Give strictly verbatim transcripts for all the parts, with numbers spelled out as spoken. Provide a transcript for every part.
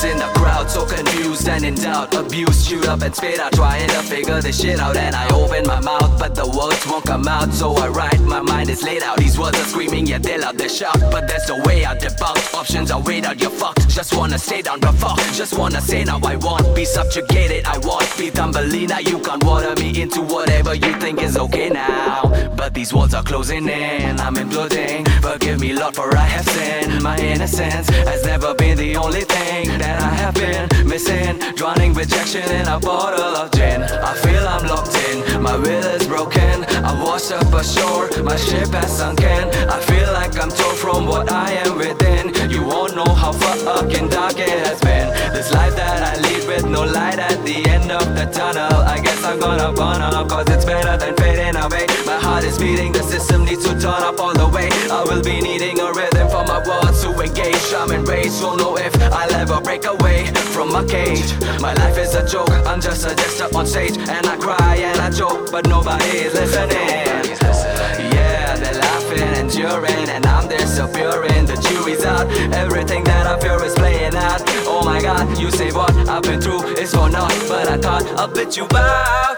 Lost in the crowd, so confused and in doubt. Abused, chewed up and spit out, trying to figure this shit out. And I open my mouth, but the words won't come out. So I write, my mind is laid out. These words are screaming, yeah, they're loud, they shout. But there's no way out, debunked. Options are weighed out, you're fucked. Just wanna stay down, but fuck. Just wanna say now I won't be subjugated. I won't be Thumbelina. You can't water me into whatever you think is okay now. But these walls are closing in, I'm imploding. Forgive me, Lord, for I have sinned. My innocence has never been the only thing that I have been missing. Drowning rejection in a bottle of gin. I feel I'm locked in, my will is broken. I'm washed up ashore, my ship has sunken. I feel like I'm torn from what I am within. You won't know how fucking dark it has been. This life that I lead with no light at the end of the tunnel. I guess I'm gonna burn up, cause it's better than fading away. My heart is beating, the system needs to turn up all the way. I will be needing a rhythm for my words to engage. I'm enraged, won't know if I'll ever break away from my cage. My life is a joke, I'm just a jester on stage. And I cry and I joke, but nobody is listening. Yeah, they're laughing and jeering, and I'm there subduring. The jury's out, everything that I fear is playing out. Oh my god, you say what I've been through is for naught, but I thought I'll bit you out.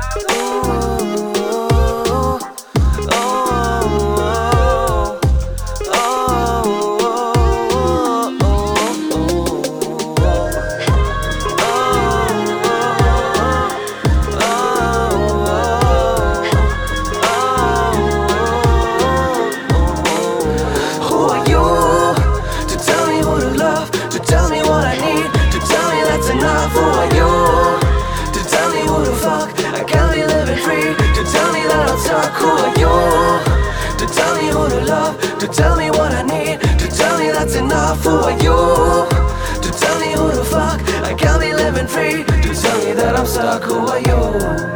Who are you to tell me who the fuck I can't be living free? To tell me that I'm stuck. Who are you to tell me who to love? To tell me what I need? To tell me that's enough. Who are you to tell me who the fuck I can't be living free? To tell me that I'm stuck. Who are you?